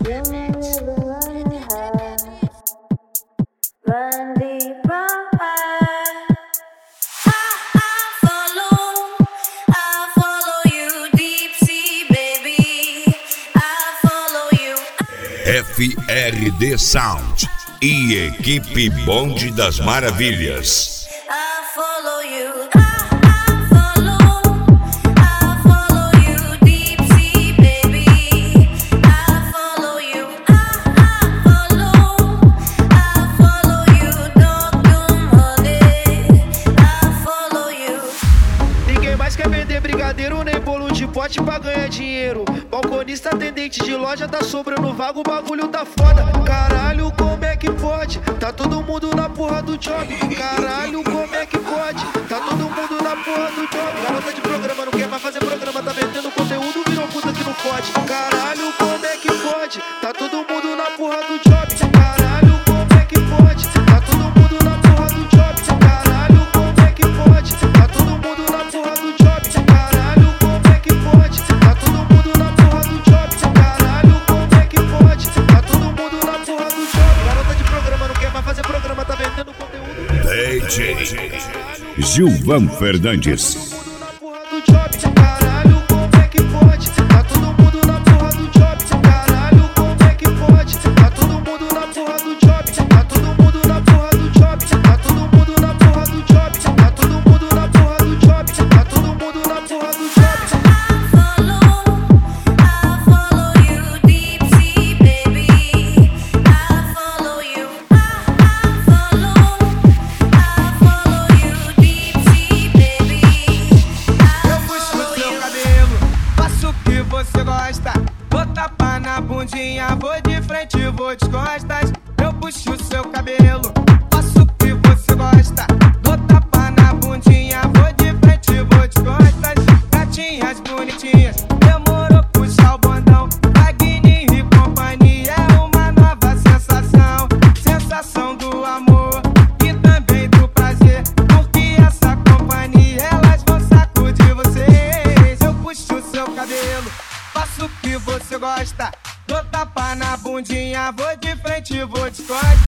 FRD Sound e equipe Bonde das Maravilhas. Ninguém mais quer vender brigadeiro nem bolo de pote pra ganhar dinheiro. Balconista, atendente de loja, tá sobrando vaga, o bagulho tá foda. Caralho, como é que pode? Tá todo mundo na porra do job. Caralho, como é que pode? Tá todo mundo na porra do job. Garota de programa, não quer mais fazer programa, tá vendendo conteúdo, virou puta que não pode. Caralho, como é que pode? Tá todo mundo na porra do job. Caralho, como é que pode? Tá todo mundo na porra do job. Caralho, como é que pode? Tá todo mundo na porra do job. Caralho, como é que pode? Tá todo mundo na porra do job. Caralho, como é que pode? Tá todo mundo na porra do job. Garota de programa, não quer mais fazer programa, tá vendendo conteúdo. DJ Gilvan Fernandes. Caralho, como é que pode? Tá todo mundo na porra do job. Caralho, como é que pode? Tá todo mundo na porra do job. Tá todo mundo na porra do job. Tá todo mundo na porra do job. Tá todo mundo na porra do job. Tá todo mundo na porra do job. Você gosta, vou tapar na bundinha, vou de frente, vou de costas. Eu puxo o seu cabelo, faço o que você gosta. Vou tapar na bundinha, vou de frente, vou de costas. Gatinhas bonitinhas, demorou puxar o bondão. Wagner e companhia é uma nova sensação. Sensação do amor e também do prazer, porque essa companhia elas vão sacudir vocês. Eu puxo o seu cabelo, faço o que você gosta. Dou tapa na bundinha, vou de frente, vou de costas.